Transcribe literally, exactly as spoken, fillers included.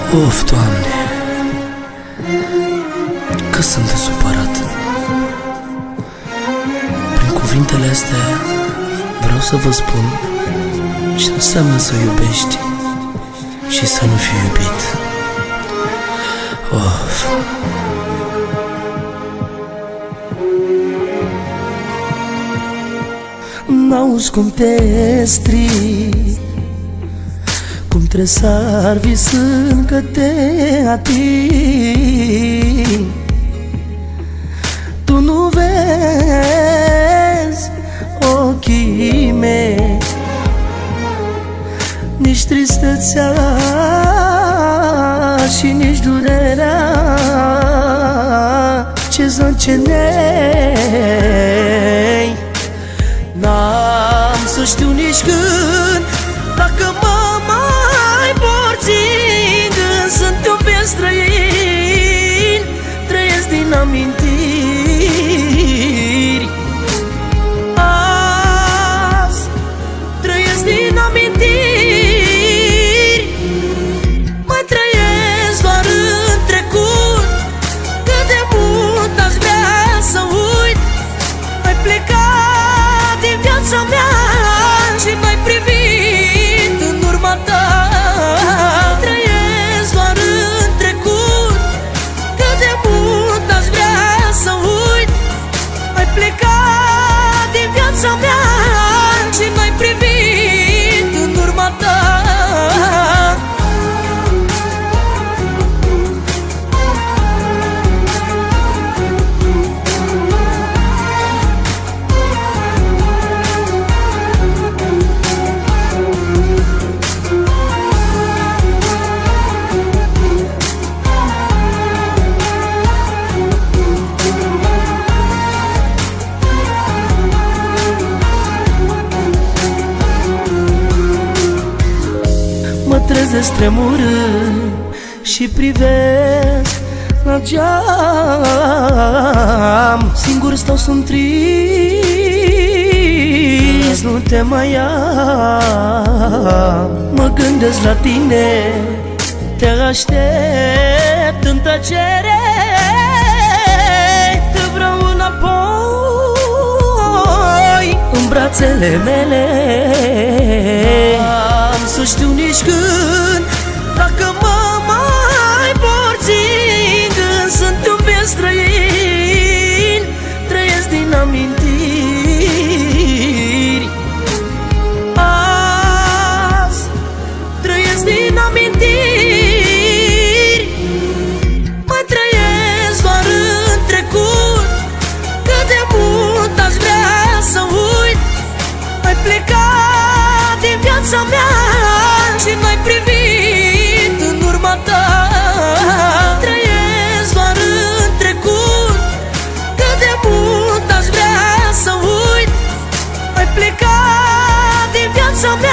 Of, Doamne, că sunt de supărat. Prin cuvintele astea vreau să vă spun ce înseamnă să iubești și să nu fii iubit. Of. N-auzi cum te strig, cum tresar visând că te ating. Tu nu vezi ochii mei, nici tristețea și nici durerea ce zăcenei. N-am să știu nici când dacă mă mai porți când sunt un pe străin, trăiesc din amintiri. Azi trăiesc din amintiri, mai trăiesc doar în trecut. Cât de mult aș vrea să uit, ai plecat din viața mea și n-ai privit în urma ta. Trăiesc doar în trecut, cât de mult aș vrea să uit, ai plecat din viața mea și n-ai privit în urma ta. Mă trezesc tremurând și privesc la geam. Singur stau, sunt trist, nu te mai am. Mă gândesc la tine, te aștept în tăcere. Te vreau înapoi în brațele mele. Am să știu nici când dacă mă mai porți când sunt un pe străin, trăiesc din amintiri. Azi trăiesc din amintiri, mai trăiesc doar în trecut. Cât de mult aș vrea să uit, ai plecat din viața mea și n-ai privit în urma ta. Trăiesc doar în trecut, cât de mult aș vrea să uit, ai plecat din viața mea